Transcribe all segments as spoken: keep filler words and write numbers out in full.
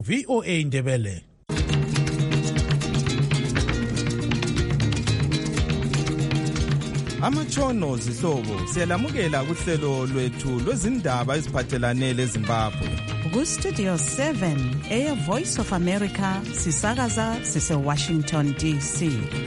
V O A Ndebele. Amatshono zihlobo siyalamukela kuhlelo lwethu lwezindaba eziphathelane leZimbabwe. Ku Studio seven Air Voice of America sisakaza sise Washington D C.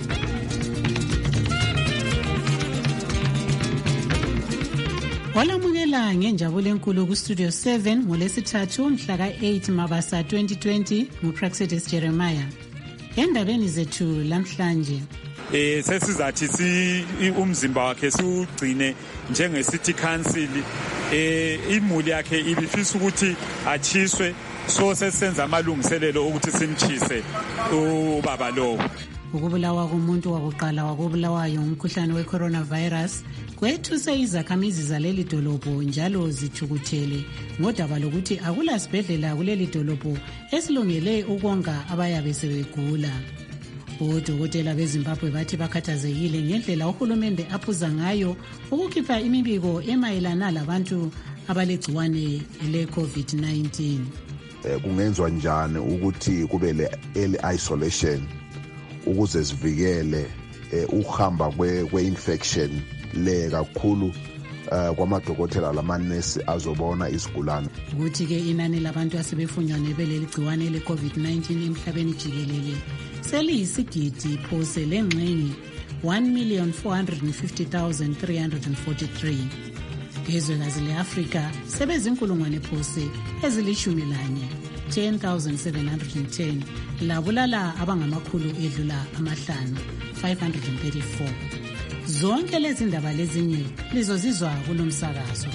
Walamukela ngenjabulo enkulu ku Studio seven ngolesithathu mhla ka eight Mabasa twenty twenty nguPraxedis Jeremiah. Endabeni zethu lamhlanje eh sesizathi si umzimba wakhe siugcine njenge city council eh imuli yakhe ibifisa ukuthi achiswe, so sesenza amalungiselelo ukuthi simchise ubaba lo. Ukubulawa komuntu wakuqala wakubulawayo umkhuhlane we-coronavirus kwethuse izakhamizi zaleli dolobho njalo zithukuthele ngodaba lokuthi akula sibhedlela kuleli dolobho esilungele ukonga abayabe sebegula. Odokotela beZimbabwe bathi bakhathazekile ngendlela uhulumende aphuza ngayo ukukhipha imibiko emayelana labantu abalegciwane le-COVID nineteen. Kungenzwa njani ukuthi kube le early isolation ukuze sivikele ukuhamba kwe-infection le kakhulu kwamadokotela lamanesi azobona isigulane. Ukuthi-ke inani labantu asebefunyanwa nebeleli gciwane le-COVID nineteen emhlabeni jikelele seliyisigidi phose lengxenye one million four hundred fifty thousand three hundred forty-three. Ngezwekazi le-Afrika sebezinkulungwane phose ezilishumi lanye ten thousand seven hundred ten labulala abangamakhulu edlula amahlanu five hundred thirty-four. Zonke lezi ndaba lezinye lizozizwa kulomsakazo.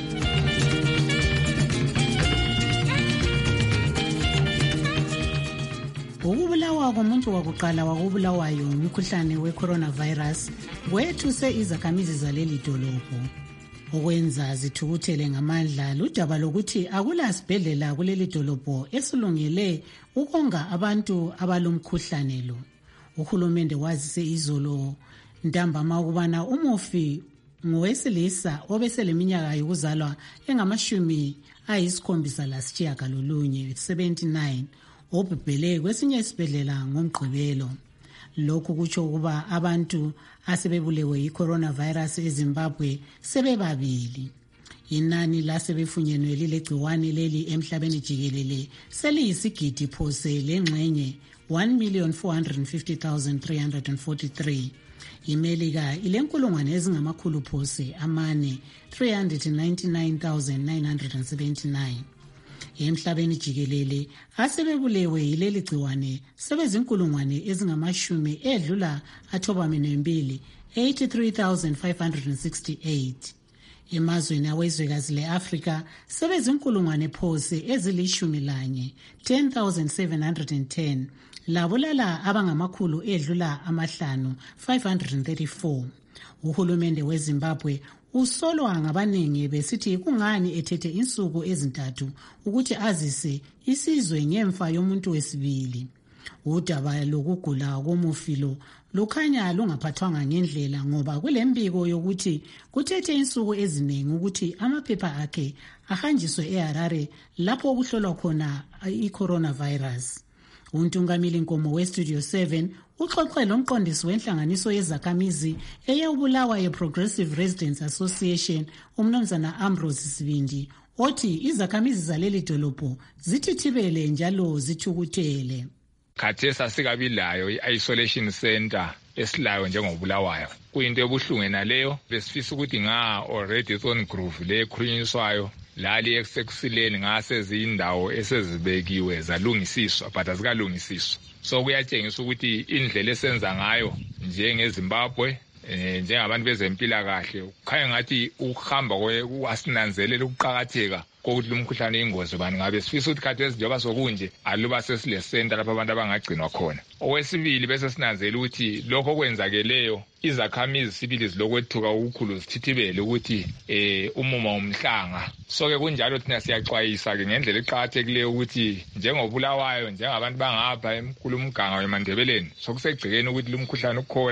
Ukubulawa komuntu wakuqala wakubulawayo umkhuhlane we-coronavirus kwethuse izakhamizi zaleli dolobho. Okwenza zithukuthele ngamandla ludaba lokuthi akula sibhedlela kuleli dolobho esilungele ukonga abantu abalomkhuhlane lo. Uhulumende wazise izolo ntambama ukubana umufi ngowesilisa obeseleminyaka yokuzalwa engamashumi ayisikhombisa lasitshiyagalolunye seventy-nine obhebhele kwesinye isibhedlela ngomgqibelo. Lokhu kutsho ukuba abantu asebebulewe yi-coronavirus eZimbabwe sebebabili. Inani lasebefunyenwe lilegciwane leli emhlabeni jikelele seliyisigidi phose lengxenye one million four hundred fifty thousand three hundred forty-three. iMelika ilenkulungwane ezingamakhulu phose amane three hundred ninety-nine thousand nine hundred seventy-nine. Emhlabeni jikelele asebebulewe yileli gciwane sebezinkulungwane ezingamashumi edlula athobamene mbili eighty-three thousand five hundred sixty-eight. Emazweni awezwekazi le-Afrika sebezinkulungwane phose ezilishumi lanye ten thousand seven hundred ten labulala abangamakhulu edlula amahlanu five hundred thirty-four. Uhulumende weZimbabwe usolwa ngabaningi besithi kungani ethethe insuku ezintathu ukuthi azise isizwe ngemfa yomuntu wesibili. Udaba lokugula komufilo lukhanya lungaphathwanga ngendlela ngoba kulembiko yokuthi kuthethe insuku eziningi ukuthi amaphepha akhe ahanjiswe eHarare lapho okuhlolwa khona i-coronavirus. Untungamili Nkomo we-Studio seven uxoxe lomqondisi wenhlanganiso yezakhamizi eyobulawa ye-Progressive Residents Association umnumzana Ambrose Sibindi othi izakhamizi zaleli dolobho zithithibele njalo zithukutele. Khathesi asikabilayo i-isolation center esilayo njengobulawayo. Kuyinto ebuhlungu naleyo, besifisa ukuthi nga already on groove le ekhulunyiswayo lali eksekusileni ngase zindawo esezibekiwe zalungisiswa but azikalungisiswa. So kuyatshengisa ukuthi indlela esenza ngayo njengeZimbabwe njengabantu bezempilakahle kukhanya ngathi ukuhamba kwasinanzelela ukuqhakatheka kokuthi lumkhuhlane ingozi bani ngabe sifisa ukuthi khathesi njengoba sokunje aluba sesile center lapha abantu abangagcinwa khona. Okwesibili bese sinanzela ukuthi lokho kwenzakeleyo izakhamizi sibili zilokwethuka ukukhulu zithithibele ukuthi eh umuma umhlanga. So ke kunjalo thina siyaxwayisa ke ngendlela eqhakathekileyo ukuthi njengobulawayo njengabantu bangapha emkhulu umganga weMandebeleni sokusegcikeni ukuthi lumkhuhlane ukhona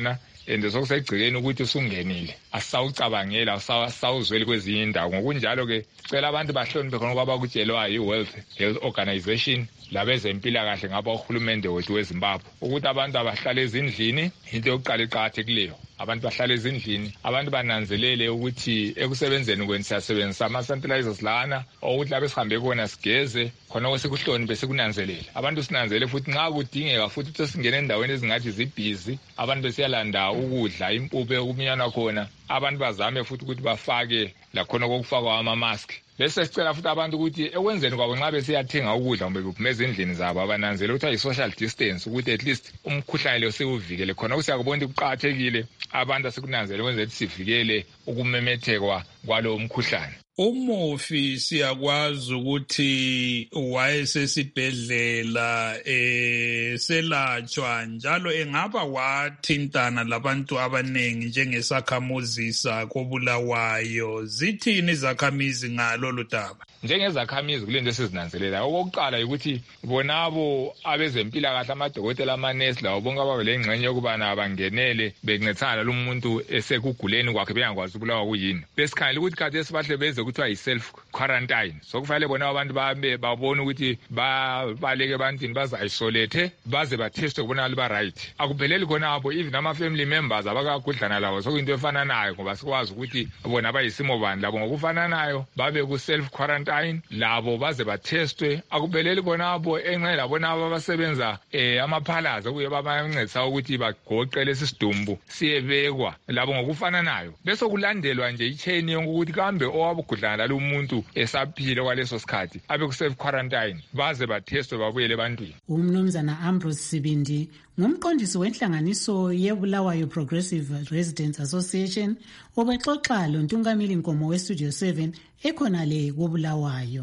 and sokusegcikeni ukuthi usungenile asawucabangela asawuzweli kwezinye indawo. Ngokunjalo ke cela abantu bahloniphe khona ngoba bakutshelwa yi-World Health Organization labezempilakahle ngaba uhulumende wethu weZimbabwe ukuthi abantu abahlala ezindlini into yokuqala iqakathekileyo. Abantu bahlala ezindlini, abantu bananzelele ukuthi ekusebenzeni kweni siyasebenzisa ama-sanitizers lana ukuthi labe sihambe khona sigeze khona kwesikuhloniphe sikunanzelele. Abantu sinanzelele futhi nxa kudingeka futhi ukuthi singene endaweni ezingathi zibhizi, abantu besiyalanda ukudla impuphu okuminyana khona, abantu bazame futhi ukuthi bafake lakhona kokufakwa ama-mask. Bese sicela futhi abantu ukuthi ekwenzeni kwabo nxa besiyathenga ukudla kumbe bephuma ezindlini zabo abananzele ukuthi ayi-social distance ukuthi at least umkhuhlane lo siwuvikele khona kusiyakubona ukuthi kuqakathekile abantu asikunanzele ukwenza ukuthi sivikele ukumemethekwa kwalo mkhuhlane. Umufi siyakwazi ukuthi wayesesibhedlela eh selatshwa njalo engaba wathintana labantu abanengi njengesakhamuzi sakobulawayo. Zithini izakhamizi ngalolu daba? Njengezakhamizi kulento esizinanzelela okokuqala ukuthi bonabo abezempilakahle amadokotela amanesi lawo bonke ababe lengxenye yokubana bangenele bencethana lumuntu esekuguleni kwakhe bengakwazi ukubulawa kuyini. Besikhangelela ukuthi kade sibahle beze kuthiwa yi-self quarantine. So kufanele bona abantu babe babone ukuthi baleke ebantwini baza-isolate baze batheste kubona liba right. Akupheleli khona apho even ama-family members abakagudlana lawo sokuyinto efananayo ngoba sikwazi ukuthi bona bayisimo bani labo ngokufananayo babe ku-self quarantine labo baze bathestwe. Akupheleli khona apho enxe labona abasebenza eh amaphalaza kuye babancedisa ukuthi bagoqe lesi sidumbu siyebekwa labo ngokufananayo. Bese kulandelwa nje ichain yonke ukuthi kambe owabugudlana lalo umuntu esaphile kwaleso sikhathi abe ku self quarantine baze bathestwe babuyele ebantwini. Umnumzana Ambrose Sibindi ngumqondisi wenhlanganiso yeBulawayo Progressive Residents Association obexoxa lo Ntungamili Nkomo we Studio seven ekhona le koBulawayo.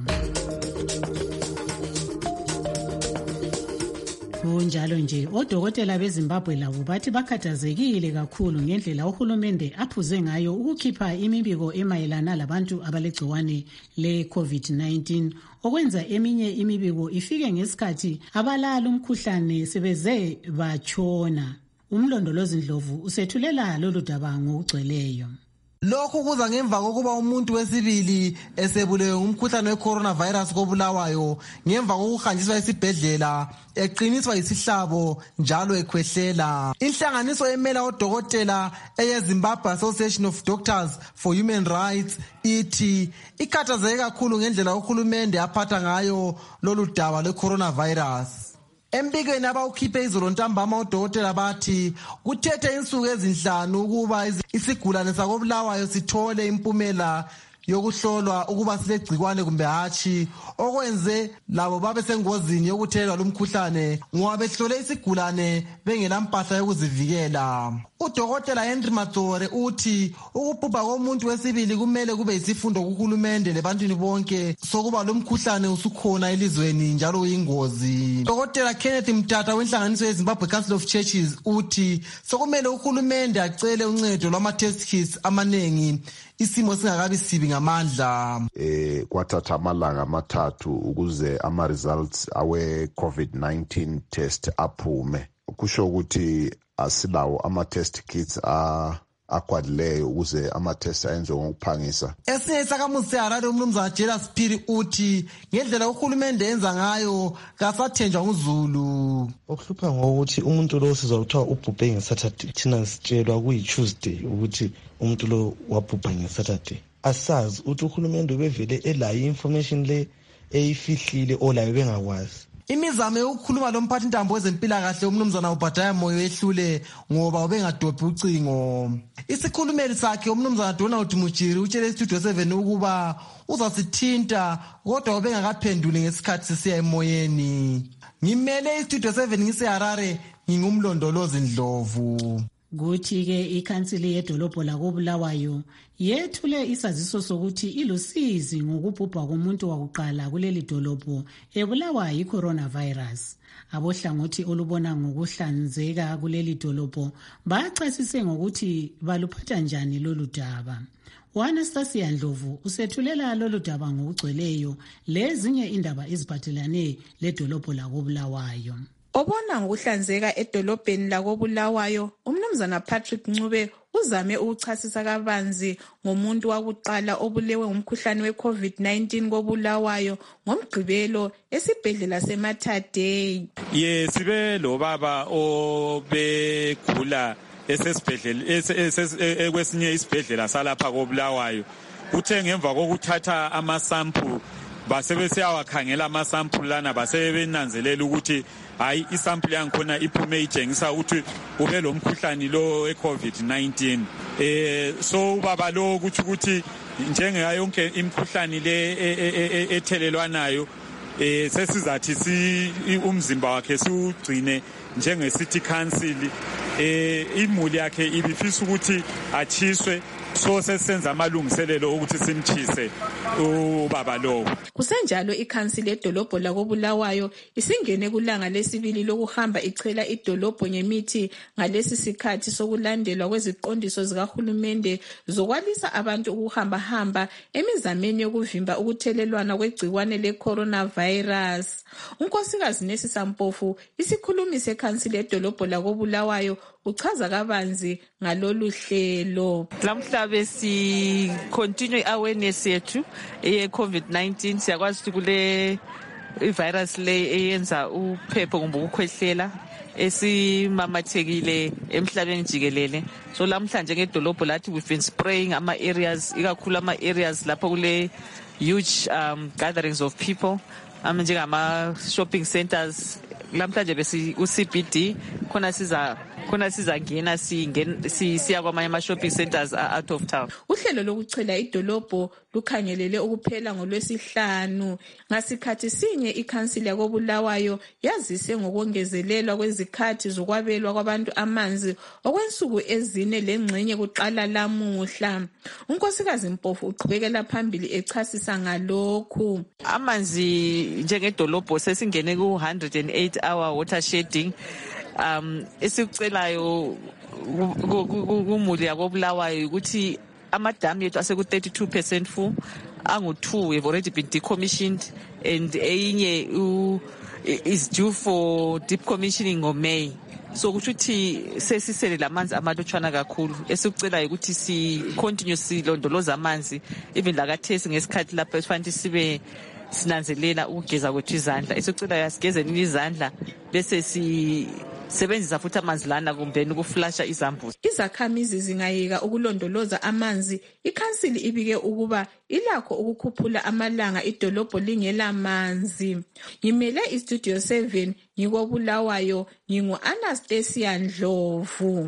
Kunjalo nje odokotela beZimbabwe labo bathi bakhathazekile kakhulu ngendlela uhulumende aphuze ngayo ukukhipha imibiko emayelana labantu abalegciwane le COVID nineteen okwenza eminye imibiko ifike ngesikhathi abalala umkhuhlane sebeze batshona. Umlondolozi Ndlovu usethulela lolu daba ngokugcweleyo. Lokhu kuza ngemva kokuba umuntu wesibili esebulewe umkhuhlane we-coronavirus koBulawayo ngemva kokuhanjiswa esibhedlela eqiniswa yisihlabo njalo ekhwehlela. Inhlanganiso emela odokotela eyeZimbabwe Association of Doctors for Human Rights ithi ikhathazeke kakhulu ngendlela uhulumende aphatha ngayo lolu daba lwe-coronavirus. Embikweni abawukhiphe izolo ntambama odokotela bathi kuthethe insuku ezinhlanu ukuba isigulane sakoBulawayo sithole impumela yokuhlolwa ukuba silegcikwane kumbe hatshi, okwenze labo babe sengozini yokuthelwa lumkhuhlane ngoba behlole isigulane bengelampahla yokuzivikela. Udokotela Henry Matsore uthi ukubhubha komuntu wesibili kumele kube yisifundo kuhulumende lebantwini bonke sokuba lumkhuhlane usukhona elizweni njalo uyingozi. Dokotela Kenneth Mtata wenhlanganiso yeZimbabwe Council of Churches uthi sokumele uhulumende acele uncedo lwama-test kits amanengi isimo singakabi sibi ngamandla. Eh kwathatha amalanga amathathu ukuze ama results awe COVID nineteen test aphume. Kusho ukuthi asilawo ama-test kits a akwadileyo ukuze ama-test ayenziwe ngokuphangisa. Esinye isakhamuzi seHarare umnumzana Jelas Phiri uthi ngendlela uhulumende yenza ngayo kasathenjwa nguZulu. Okuhlupha ngokuthi umuntu lo sizwa kuthiwa ubhubhe ngeSaturday, thina sitshelwa kuyi-Tuesday ukuthi umuntu lo wabhubha ngeSaturday. Asazi ukuthi uhulumende ubevele elayo information le eyifihlile olayo bengakwazi. Imizamo yokukhuluma lomphathi intambo wezempilakahle umnumzana uBhadaya Moyo ehlule ngoba ubengadophi ucingo. Isikhulumeli sakhe umnumzana Donald Mujiri utshele Studio seven ukuba uzasithinta kodwa ubengakaphenduli ngesikhathi sisiya emoyeni. Ngimele iStudio seven ngiseHarare ngingumlondolozi Ndlovu. Kuthi-ke ikhansili yedolobho lakoBulawayo yethule isaziso sokuthi ilusizi ngokubhubha komuntu wakuqala kuleli dolobho ebulawa yi-coronavirus. Abohlangothi olubona ngokuhlanzeka kuleli dolobho bachasise ngokuthi baluphatha njani lolu daba. U-Anastasia Ndlovu usethulela lolu daba ngokugcweleyo lezinye indaba eziphathelane ledolobho lakoBulawayo. Obona ngokuhlanzeka edolobheni lakoBulawayo, umnumzana Patrick Ncube uzame ukuchasisa kabanzi ngomuntu wakuqala obulewe ngumkhuhlane we-COVID nineteen koBulawayo ngomgqibelo esibhedlela seMatadei. Ye sibe lo baba obegula esesibhedlela ekwesinye isibhedlela salapha koBulawayo. Uthe ngemva kokuthatha amasample basebesiyawakhangela amasample lana basebenanzelela ukuthi hayi isample yankhona iphume itshengisa ukuthi ube lo mkhuhlane lo e-COVID nineteen. Eh so baba lo ukuthi ukuthi njengayo yonke imkhuhlane le ethelelwanayo eh sesizathi si umzimba wakhe siugcine njenge city council eh imuli yakhe ibifisa ukuthi achiswe, so sesenza amalungiselelo ukuthi simchise ubaba lo. Kusenjalo ikhansili edolobho lakoBulawayo isingene kulanga lesibili lokuhamba ichela idolobho ngemithi ngalesi sikhathi sokulandelwa kweziqondiso zikahulumende zokwalisa abantu ukuhamba hamba emizameni yokuvimba ukuthelelwana kwegcikwane le-coronavirus. Unkosikazi Nesisa Mpofu, isikhulumi sekhansili edolobho lakoBulawayo, uchaza kabanzi ngalolu hlelo. Lamhla besi continue awareness yethu ye COVID nineteen. Siyakwazi ukuthi kule ivirus le eyenza uphepho kumbe ukukhwehlela esimamathekile emhlabeni jikelele. So lamhlanje ngedolobho lathi we've been spraying ama areas, ikakhulu ama areas lapho kule huge um, gatherings of people, ama njengama shopping centers. Lamhlanje besi u C B D khona siza khona sizangena singena siya kwamanye ama shopping centers out of town. Uhlelo lokuchela idolobho lukhangelele ukuphela ngolwesihlanu. Ngasikhathi sinye ikhansili yakoBulawayo yazise ngokongezelelwa kwezikhathi zokwabelwa kwabantu amanzi okwensuku ezine lengxenye kuqala lamuhla. Unkosikazi Mpofu uqhubekela phambili echasisa ngalokhu. Amanzi njengedolobho sesingene ku one hundred eight hour water shedding. Um esikucelayo kumuli yakoBulawayo ukuthi amadam yethu aseku thirty-two percent full, angu two have already been decommissioned and eyinye is due for deep commissioning ngo May. So ukuthi sesisele lamanzi amalutshwana kakhulu, esikucelayo ukuthi si continue silondoloza amanzi even lakathesi ngesikhathi lapho esifanele sibe sinanzelela ukugeza kwethu izandla. Esikucelayo yasigezeni izandla bese si sebenzisa futhi amanzi lana kumbe ukuflasha izambuzi. Izakhamizi zingayeka ukulondoloza amanzi. Ikhansili ibike ukuba ilakho ukukhuphula amalanga idolobho lingela manzi. Ngimele istudio seven ngikoBulawayo, ngingu Anastasia Ndlovu.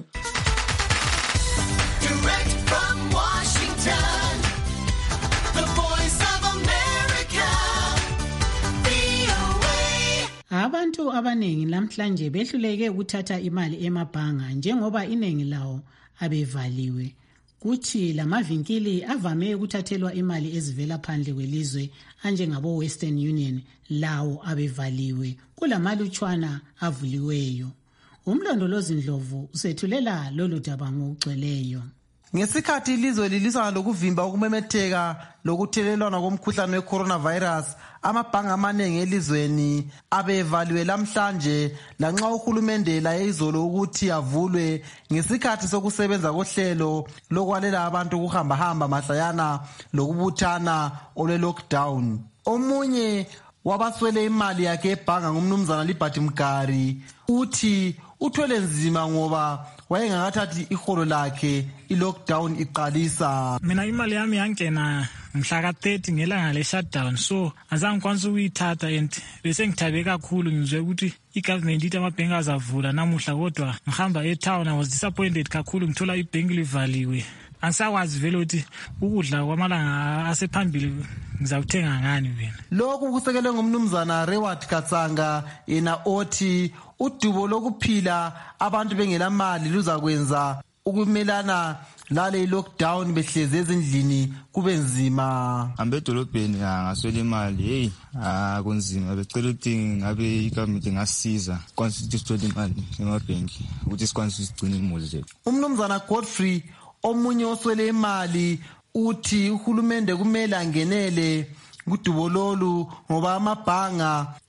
Direct from Washington, the voice of America, V O A. Abantu abanengi namhlanje behluleke ukuthatha imali emabhanga njengoba iningi lawo abevaliwe. Kuthi lamavinkili avame ukuthathelwa imali ezivela phandle kwelizwe anjengabo Western Union lawo abevaliwe. Kulamalutshwana avuliweyo. Umlondolozi Ndlovu usethulela lolu daba ngokugcweleyo. Ngesikhathi ilizwe lilisana lokuvimba ukumemetheka lokuthelelwana komkhuhlane we-coronavirus, amabhanga amaningi elizweni abevaliwe lamhlanje lanxa uhulumende layizolo ukuthi avulwe ngesikhathi sokusebenza kohlelo lokwalela abantu ukuhamba hamba mahlayana lokubuthana olwe-lockdown. Omunye wabaswele imali yakhe ebhanga ngumnumzana Liberty Mgari uthi uthwele nzima ngoba wayengakathathi iholo lakhe i-lockdown iqalisa. Mina imali yami yangena mhla ka thirty ngelanga le shutdown, so azange ngikwanisa ukuyithatha and bese ngithabe kakhulu ngizwe ukuthi i-government ithi amabhenki azavula namuhla, kodwa ngihamba e-town I was disappointed kakhulu ngithola ibhenki livaliwe. Angisakwazi vele ukuthi ukudla kwamalanga asephambili ngizawuthenga ngani wena. Lokhu kusekelwe ngumnumzana Reward Katsanga yena othi udubo lokuphila abantu bengela mali luzakwenza ukumelana lale lockdown behleze ezindlini kube nzima. Ambe dolobheni ngaswela imali, hey akunzima, becela ukuthi ngabe igovernment ngasiza kwansi ukuthi sithole imali emabhenki ukuthi sikwanise ukugcina imali zethu. Umnumzana Godfrey omunye oswele imali uthi uhulumende kumele angenele kudubo lolu ngoba amabhanga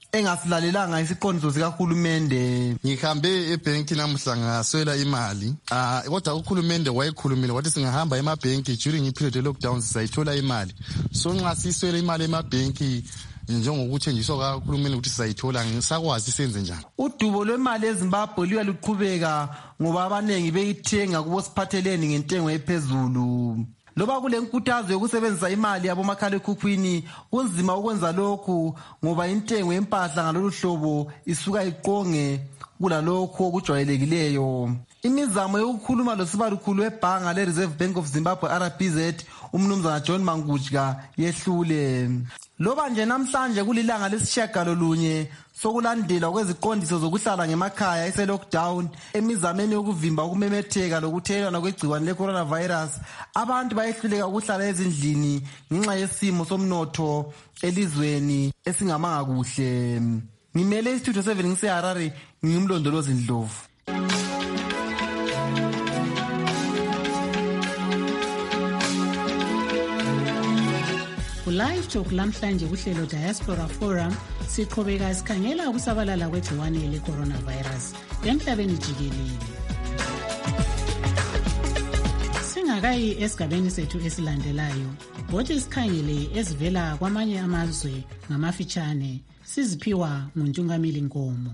engasilalelanga isiqondiso sikahulumende. Ngihambe ebhenki namuhla ngaswela imali. Ah kodwa uhulumende wayekhulumile wathi singahamba emabhenki during iperiod ye lockdown sizayithola imali. So nxa siswele imali emabhenki njengokuthenjiswa kahulumende ukuthi sizayithola ngisakwazi senze njani. Udubo lwemali eZimbabwe luya luqhubeka ngoba abanengi beyithenga kubo siphatheleni ngentengo ephezulu. Loba kule nkuthazo yokusebenzisa imali yabomakhala ekhukhwini kunzima ukwenza lokhu ngoba intengo yempahla ngalolu hlobo isuka iqonge kulalokho okujwayelekileyo. Imizamo yokukhuluma losibalukhulu webhanga le-Reserve Bank of Zimbabwe R B Z umnumzana John Mangujka yehlule. Loba nje namhlanje kulilanga lesishiyagalolunye sokulandela kweziqondiso zokuhlala ngemakhaya ese-lockdown emizameni yokuvimba ukumemetheka lokuthelelana kwegciwane le-coronavirus, abantu bayehluleka ukuhlala ezindlini ngenxa yesimo somnotho elizweni esingamanga kuhle. Ngimele istudio seven ngiseHarare, ngimlondolozi Ndlovu. Live talk lamhlanje kuhlelo Diaspora Forum siqhubeka sikhangela ukusabalala kwegciwane le-coronavirus emhlabeni jikelele. Singakayi esigabeni sethu esilandelayo, bothi sikhangele ezivela kwamanye amazwe ngamafitshane siziphiwa nguNtungamili Nkomo.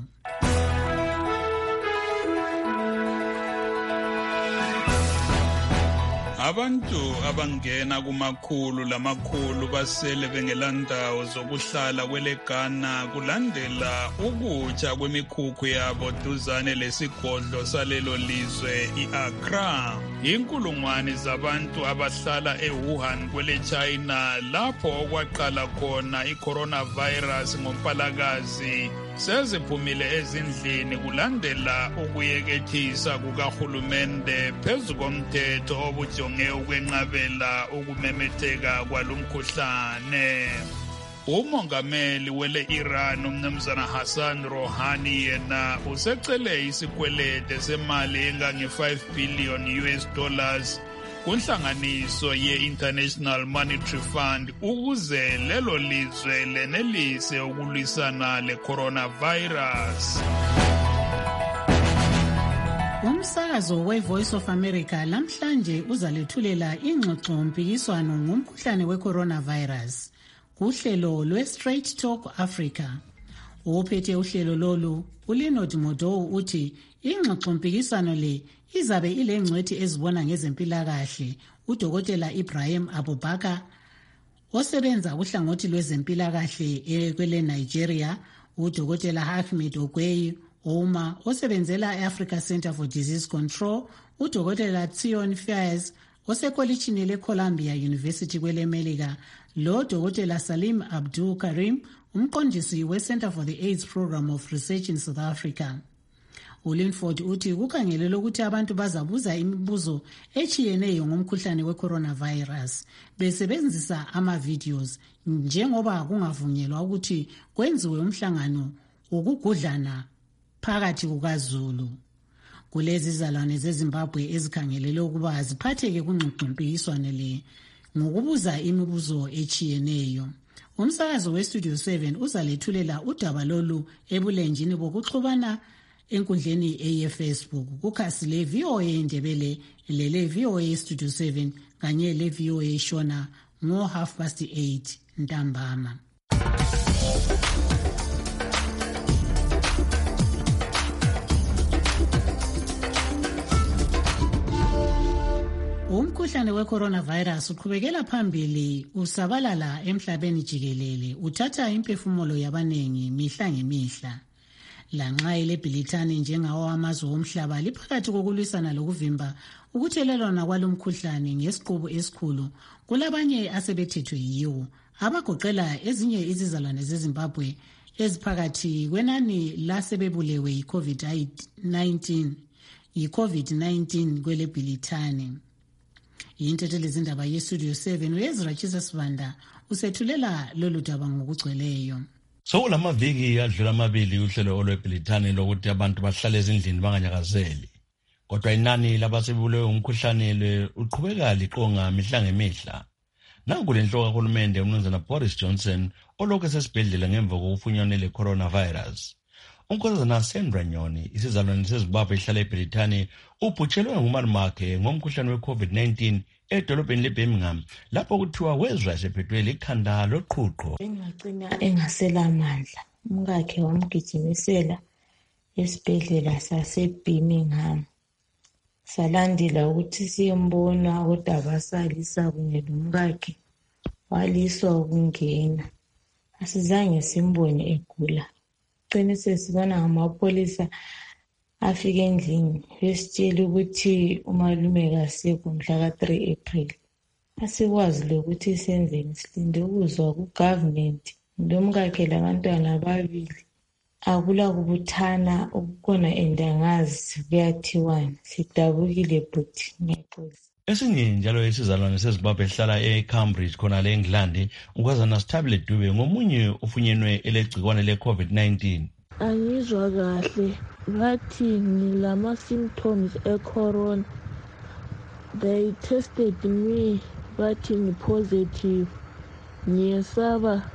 Abantu abangena kumakhulu lamakhulu basele bengelandawo zokuhlala kweleGhana kulandela ukutsha kwemikhukhu yabo duzane lesigodlo salelo lizwe i-Accra. Inkulungwane zabantu abahlala eWuhan kwele-China lapho okwaqala khona i-coronavirus ngoMpalakazi seziphumile ezindlini kulandela ukuyekethisa kukahulumende phezu komthetho obujonge ukwenqabela ukumemetheka kwalomkhuhlane. Umongameli wele-Iran umnumzana Hassan Rouhani yena usecele isikwelede semali engange-five billion U S dollars kunhlanganiso ye-International Monetary Fund ukuze lelo lizwe lenelise ukulwisana le-coronavirus. Umsakazo we-Voice of America lamhlanje uzalethulela ingxoxo mpikiswano ngomkhuhlane we-coronavirus kuhlelo lwe-Straight Talk Africa. Ophethe uhlelo lolu uLinod Modow uthi ingxoxo mpikiswano le izabe ilengcwethi ezibona ngezempilakahle uDokotela Ibrahim Abubakar osebenza uhlangothi lwezempilakahle kwele Nigeria, uDokotela Ahmed Ogweyi Oma osebenzela e-Africa Center for Disease Control, uDokotela Tsione Fiers osekolitshini le-Columbia University kwele Melika, lo Dokotela Salim Abdul Karim umqondisi we-Center for the AIDS Program of Research in South Africa. uLinford uthi kukhangelelwe ukuthi abantu bazabuza imibuzo echiyeneyo ngomkhuhlane we-coronavirus besebenzisa ama-videos njengoba kungavunyelwa ukuthi kwenziwe umhlangano ukugudlana phakathi kukaZulu. Kulezi zalwane zeZimbabwe ezikhangelelwe ukuba ziphatheke kungxoxompikiswano le ngokubuza imibuzo echiyeneyo. Umsakazo weStudio seven uzalethulela udaba lolu ebulenjini bokuxhubana enkundleni eye-Facebook kukhasi le-V O A Ndebele lele-V O A Studio seven kanye le-V O A Shona ngo half past eight ntambama. Umkhuhlane we-coronavirus uqhubekela phambili usabalala emhlabeni jikelele uthatha imphefumulo yabanengi mihla ngemihla. Lanxa eleBrithani njengawo amazwe omhlaba liphakathi kokulwisana lokuvimba ukuthelelwana kwalomkhuhlane ngesiqubu esikhulu, kulabanye asebethethwe yiwo abagoqela ezinye izizalwane zeZimbabwe eziphakathi kwenani lasebebulewe yi-COVID nineteen yi-COVID nineteen kweleBrithani. Yintethe zindaba yeStudio seven uEzra Chisasibanda usethulela lolu daba ngokugcweleyo. Sokulamaviki adlula amabili uhlelo olweBrithani lokuthi abantu bahlale ezindlini banganyakazeli. Kodwa inani labasebulewe umkhuhlane le uqhubeka liqonga mihla ngemihla. Nanku lenhloko kahulumende umnumzana Boris Johnson olokhu esesibhedlela ngemva kokufunyanwa le-coronavirus. Unkosazana Sandra Nyoni, isizalwane seZimbabwe ehlala eBrithani, ubhutshelwe ngumalumakhe ngomkhuhlane we-COVID nineteen edolobheni leBirmingham lapho kuthiwa wezwa esephethwe likhanda loqhuqho. Engagcina engaselamandla, umkakhe wamgijimisela esibhedlela saseBirmingham. Salandela ukuthi siyembona kodwa basalisa kunye lomkakhe waliswa ukungena. Asizange simbone egula. Gcine sesibona ngamapolisa afike endlini besitshela ukuthi umalume kasekho mhla ka three April. Asikwazi lokuthi senzeni, silinde ukuzwa ku-government lomkakhe labantwana ababili. Akula kubuthana okukhona endangazi kuyathiwani. Sidabukile bhuti, ngiyaxolisa. Esinye njalo isizalwane seZimbabwe ehlala eCambridge khona le-England, unkosazana Sithabile Dube ngomunye ofunyenwe elegcikwane le-COVID nineteen. Angizwa kahle, bathi ngilama-symptoms e-corona. They tested me, bathi ngi-positive. Ngiyesaba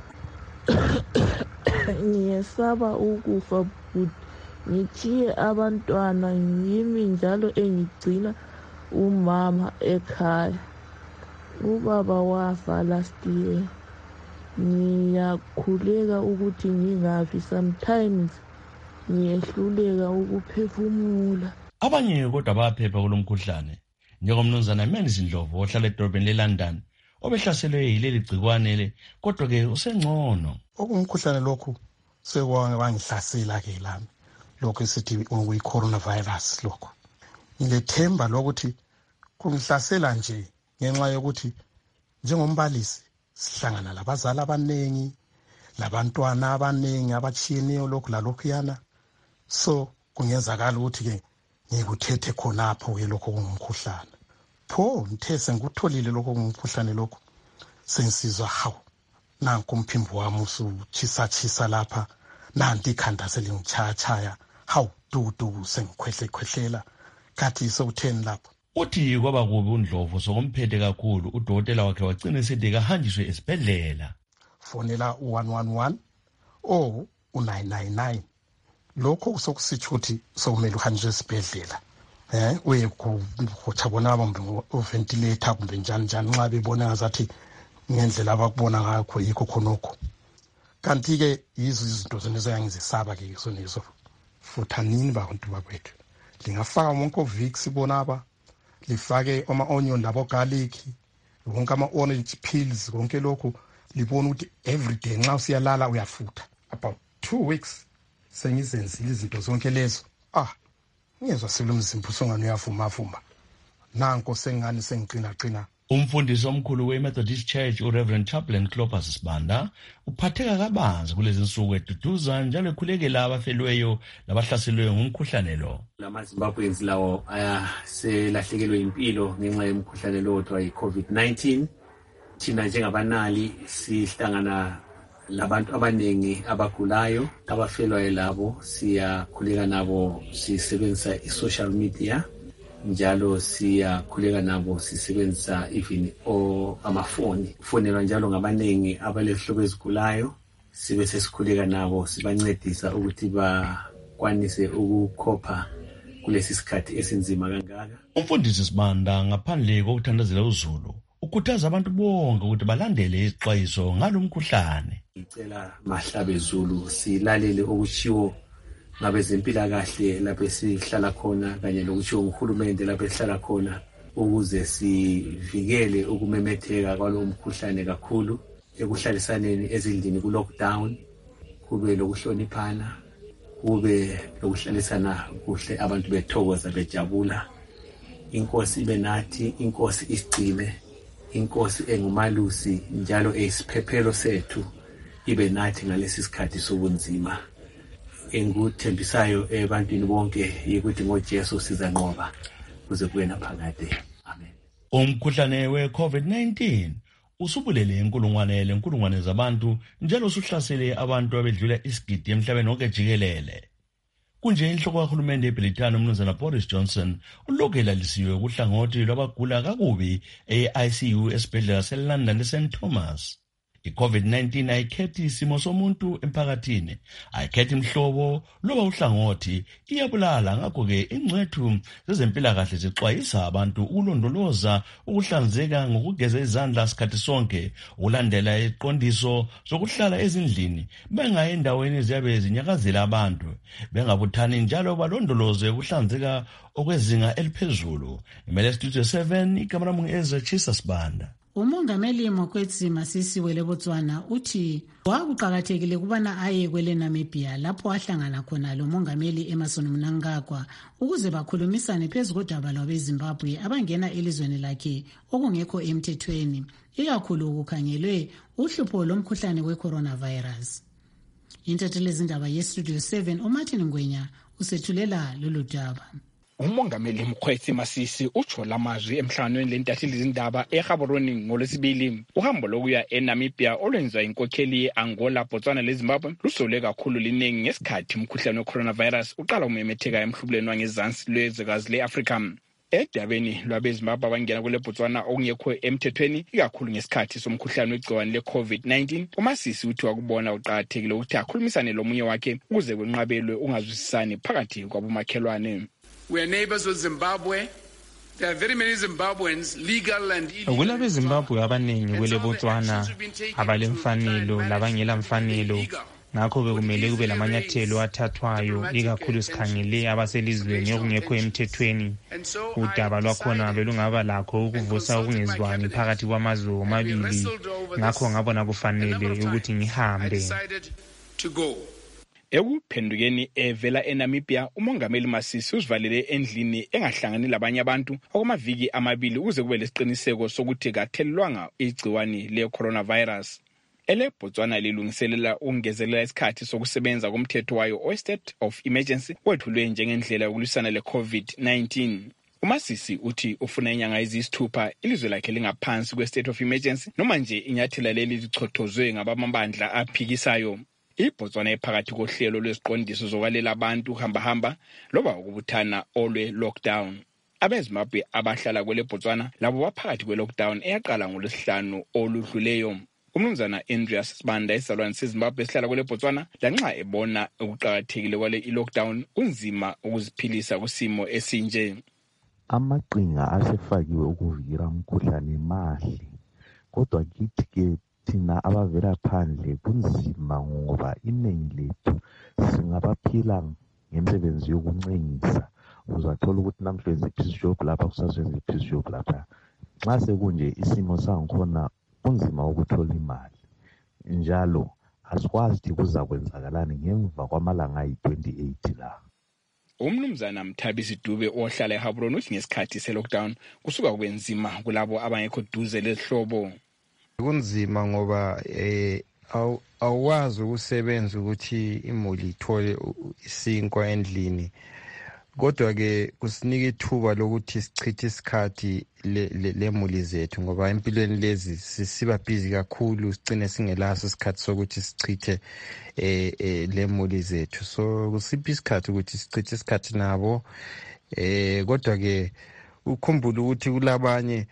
ngiyesaba ukufa but ngithiye abantwana yimi njalo engigcina umama ekhaya. Ubaba wafa last year. Ngiyakhuleka ukuthi ngingafi, sometimes ngiyehluleka ukuphefumula. Abanye kodwa baphepha kulomkhuhlane njengomnumzana Menzi Ndlovu ohlala edolobheni leLondon obehlaselwe yileli gcikwane le, kodwa ke usengcono. Okumkhuhlane lokhu sekwangihlasela ke lami lokho esithi okuyi-coronavirus lokho. Ngilethemba lokuthi kungihlasela nje ngenxa yokuthi njengombalisi sihlangana labazali abanengi, labantwana abanengi abatshiyeneyo lokhu lalokhu yana. So kungenzakala ukuthi ke ngikuthethe khonapho ke lokho kungumkhuhlane. Pho ngithe sengikutholile lokho kungumkhuhlane lokho sensizwa hawu nanku umphimbo wami usutshisa-tshisa lapha, nanti ikhanda selingitshaya-tshaya, hawu dudu sengikhwehle-khwehlela, kathi sekutheni lapho. Uthi kwaba kubi uNdlovu sokumphethe kakhulu, udokotela wakhe wagcina esithi kahanjiswe esibhedlela. Fonela u-one one one o u-nine nine nine. Lokho sokusitsho ukuthi sokumele uhanjiswe esibhedlela. Eh uye kuchabona bombe uventilator kumbe njani njani nxa bebona ngazathi ngendlela abakubona ngakho yikho khonokho. Kanti ke yizo izinto zenezo yangizisaba ke isonezo. Futhanini bantu bakwethu. Lingafaka monko Vicks bonaba, lifake ama onion labo garlic, wonke ama orange peels, konke lokho libona ukuthi every day nxa usiyalala uyafutha. About two weeks sengizenzile izinto zonke lezo. Ah ngiyezwa selomzimba usongani uyavuma vuma. Nanko sengani sengiqina qina. Umfundisi omkhulu we-Methodist Church uReverend Chaplain Clopas Sibanda uphatheka kabanzi kulezi nsuku eduduza njalo ekhulekela abafelweyo labahlaselweyo ngumkhuhlane lo. Lama-Zimbabweans lawo ayaselahlekelwe impilo ngenxa yomkhuhlane lo othiwa yi-COVID nineteen. Thina njengabanali sihlangana labantu abanengi abagulayo, abafelwayo labo, siyakhuleka nabo, sisebenzisa i-social media. Njalo siyakhuleka nabo sisebenzisa even o amafoni. Fonelwa njalo ngabanengi abalehlobo ezigulayo, sibe sesikhuleka nabo sibancedisa ukuthi bakwanise ukukhopha kulesi sikhathi esinzima kangaka. Umfundisi Sibanda ngaphandle kokuthandazela uzulu ukhuthaza abantu bonke ukuthi balandele izixwayiso ngalomkhuhlane. Ngicela mahlabe Zulu silalele okuchiwo ngabezempilakahle lapho sihlala khona kanye lokuchiwo nguhulumende lapho sihlala khona ukuze sivikele ukumemetheka kwalo mkhuhlane kakhulu ekuhlalisaneni ezindlini ku lockdown, kube lokuhloniphana, kube lokuhlalisana kuhle, abantu bethokoza bejabula. Inkosi ibe nathi, inkosi isigcine, inkosi engumalusi njalo eyisiphephelo sethu ibe nathi ngalesi sikhathi sobunzima. Engikuthembisayo ebantwini bonke yikuthi ngoJesu sizanqoba kuze kube naphakade. Amen. Umkhuhlane we-COVID nineteen usubulele inkulungwane lenkulungwane zabantu njalo usuhlasele abantu abedlula isigidi emhlabeni wonke jikelele. Kunje inhloko kahulumende eBrithani umnumzana Boris Johnson ulokhu elalisiwe kuhlangothi lwabagula kakubi e-I C U esibhedlela seLondon eSaint Thomas. I-COVID nineteen ayikhethi isimo somuntu emphakathini, ayikhethi imhlobo loba uhlangothi, iyabulala. Ngakho-ke ingcwethu zezempilakahle zixwayisa abantu ukulondoloza ukuhlanzeka ngokugeza izandla sikhathi sonke, ukulandela iziqondiso zokuhlala ezindlini, bengayi endaweni eziyabe zinyakazela abantu, bengabuthani njalo balondoloze ukuhlanzeka okwezinga eliphezulu. Imele Studio seven, igama lami ngu-Ezra Chisa Sibanda. Umongameli Mokwetsi Masisi weLebotswana uthi kwakuqakathekile kubana aye kwele Namibia lapho ahlangana khona lo mongameli Emmerson Mnangagwa ukuze bakhulumisane phezu kodaba lwabeZimbabwe abangena elizweni lakhe okungekho emthethweni, ikakhulu kukhangelwe uhlupho lomkhuhlane we-coronavirus. Intatheli zindaba ye-Studio seven uMartin Ngwenya usethulela lolu daba. Umongameli Mokwetsi Masisi utsho lamazwi emhlanganweni lentatheli zindaba eGaborone ngolwesibili. Uhambo lokuya eNamibia olwenziwa inkokheli ye-Angola, Botswana leZimbabwe lusole kakhulu liningi ngesikhathi umkhuhlane we-coronavirus uqala umemetheka emhlubuleni wangezansi lwezwekazi le-Afrika. Edabeni lwabeZimbabwe abangena kule Botswana okungekho emthethweni, ikakhulu ngesikhathi somkhuhlane wegciwane le-COVID nineteen, uMasisi uthi wakubona uqakathekile ukuthi akhulumisane lomunye wakhe ukuze kwenqabelwe ungazwisisani phakathi kwabomakhelwane. We are neighbors with Zimbabwe. There are very many Zimbabweans, legal and illegal. Kulabe Zimbabwe abaningi kwele Botswana abalemfanelo labangela mfanelo. Ngakho-ke kumele kube lamanyathelo athathwayo, ikakhulu sikhangele abaselizweni okungekho emthethweni. Udaba lwakhona belungaba lakho ukuvusa ukungezwani phakathi kwamazwe omabili. Ngakho ngabona kufanele ukuthi ngihambe. Ekuphendukeni evela eNamibia, umongameli Masisi uzivalele endlini engahlangani labanye abantu okwamaviki amabili ukuze kube lesiqiniseko sokuthi kathelelwanga igciwane le-coronavirus. Ele Botswana lilungiselela ukungezelela isikhathi sokusebenza komthetho wayo o-State of Emergency wethulwe njengendlela yokulwisana le-COVID nineteen. uMasisi uthi ufuna inyanga eziyisithupha ilizwe lakhe lingaphansi kwe-State of Emergency noma nje inyathela leli lichothozwe ngabamabandla aphikisayo. iBotswana ephakathi kohlelo lweziqondiso zokwalela abantu hamba-hamba loba ukubuthana olwe lockdown. AbeZimbabwe abahlala kwele Botswana labo baphakathi kwe-lockdown eyaqala ngolwesihlanu oludluleyo. Umnumzana Andreas Sibanda esalwane seZimbabwe esihlala kwele Botswana lanxa ebona ukuqakathekile kwale i-lockdown kunzima ukuziphilisa kusimo esinje. Amaqhinga asefakiwe ukuvikela umkhuhlane mahle, kodwa kithi-ke thina abavela phandle kunzima ngoba iningi lethu singabaphila ngemisebenzi yokuncengisa. Uzathola ukuthi namhla ipiece job lapha kusaswenza ipiece job lapha. Nxa sekunje isimo sangikhona kunzima ukuthola imali. Njalo asikwazi ukuthi kuzakwenzakalani ngemva kwamalanga ayi-twenty-eight la. Umnumzana Mthabisi Dube ohlala eGaborone uthi ngesikhathi se-lockdown kusuka kwenzima kulabo abangekho duze lezihlobo. Kunzima ngoba eh awuwazi ukusebenza ukuthi imuli ithole isinkwa endlini, kodwa ke kusinika ithuba lokuthi sichithe isikhathi lemuli zethu ngoba empilweni lezi sisiba busy kakhulu sigcine singelaso isikhathi sokuthi sichithe eh lemuli zethu. So kusiphi isikhathi ukuthi sichithe isikhathi nabo, eh kodwa ke ukhumbula ukuthi kulabanye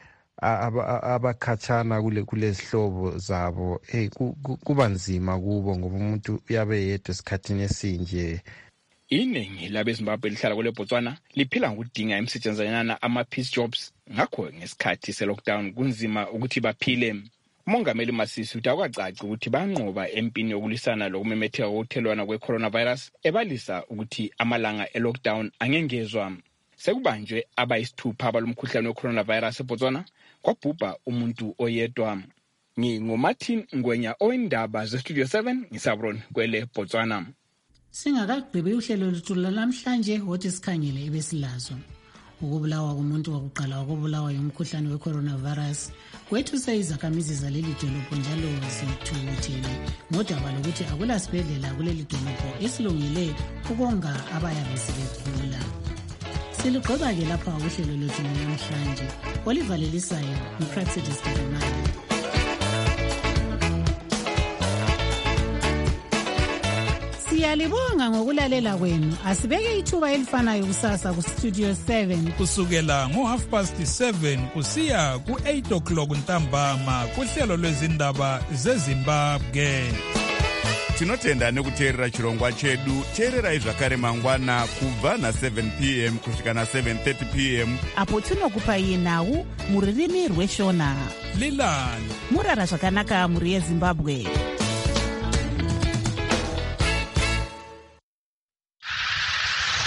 abakhathana kule kulezihlobo zabo hey kuba nzima kubo ngoba umuntu uyabe yedwa esikhathini esinje. Iningi labeZimbabwe lihlala kule Botswana liphila ngokudinga imisetshenzanyana ama-peace jobs, ngakho ngesikhathi se-lockdown kunzima ukuthi baphile. Umongameli Masisi uthi akwacaci ukuthi banqoba empini yokulisana lokumemetheka kokuthelwana kwe-coronavirus, ebalisa ukuthi amalanga e-lockdown angengezwa. Sekubanjwe abayisithupha abalomkhuhlane we-coronavirus eBotswana, kwabhubha umuntu oyedwa. NginguMartin Ngwenya owendaba ze-Studio seven ngisabroni kwele Botswana. Singakagqibi uhlelo lwethu namhlanje wothi sikhangele ebesilazo. Ukubulawa komuntu wakuqala wakubulawa yomkhuhlane we-coronavirus kwethuse izakhamizi zaleli dolobho njalo zithukuthele ngodaba lokuthi akula sibhedlela kuleli dolobho esilungile ukonga abayabe sebegula. Siligqiba-ke lapha uhlelo lwethu namhlanje. Olivalelisayo nguPractice Demali. Siyalibonga ngokulalela kwenu. Asibeke ithuba elifanayo kusasa ku Studio seven kusukela ngo half past seven kusiya ku eight o'clock ntambama kuhlelo lwezindaba zeZimbabwe. Tinotenda nekuteerera chirongwa chedu. Teererai zvakare mangwana kubva na seven p m kusvika na seven thirty p m apo tinokupai nhau muririmi rweshona. Lilani murara zvakanaka muri yeZimbabwe.